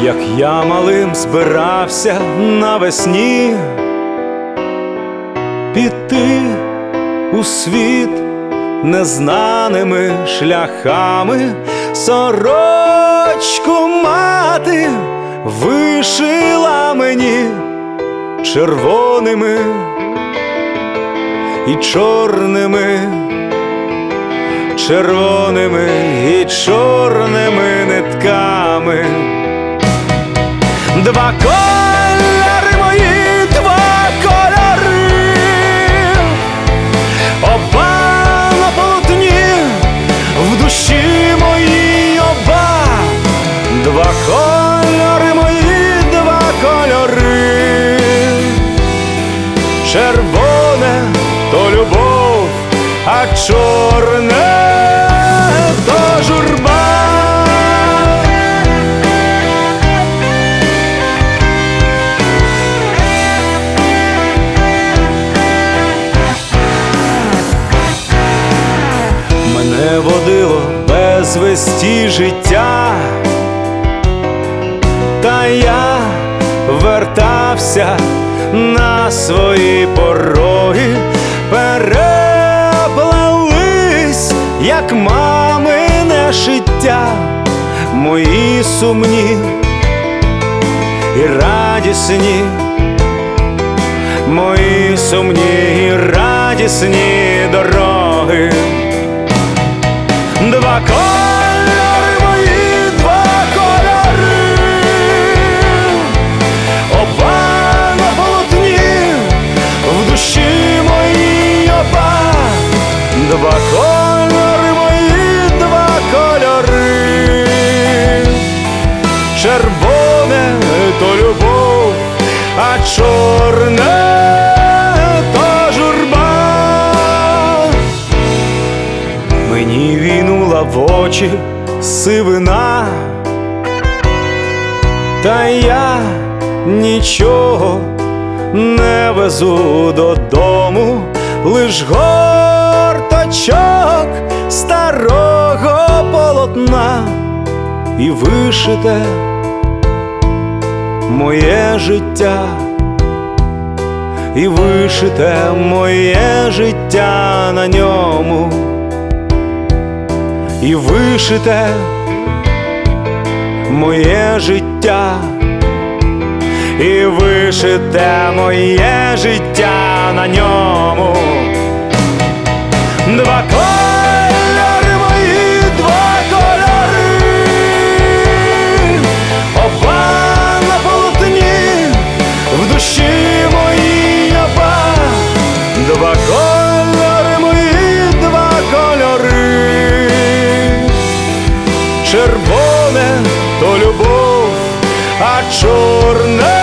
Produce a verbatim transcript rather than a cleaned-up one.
як я малим збирався навесні піти у світ незнаними шляхами, сорочку мати вишила мені червоними і чорними, червоними і чорними нитками. Два кольори мої, два кольори, оба на полотні, в душі моїй оба. Два кольори мої, два кольори, червоне то любов, а чорне то журба. Мене водило без весті життя, та я вертався на свої пороги. Переплелись, як мамине шиття, мої сумні і радісні, мої сумні і радісні дороги. Два кольори мої, два кольори, оба на полотні, в душі моїй оба. Два кольори мої, два кольори, червоне то любов, а чорне то журба. Мені війнула в очі сивина, та я нічого не везу додому, лиш горточок старого полотна і вишите моє життя, і вишите моє життя на ньому, і вишите моє життя, і вишите моє життя на ньому. Два кольори мої, два кольори, оба на полотні, в душі моїй оба. Два кольори мої, два кольори, червоне то любов, а чорне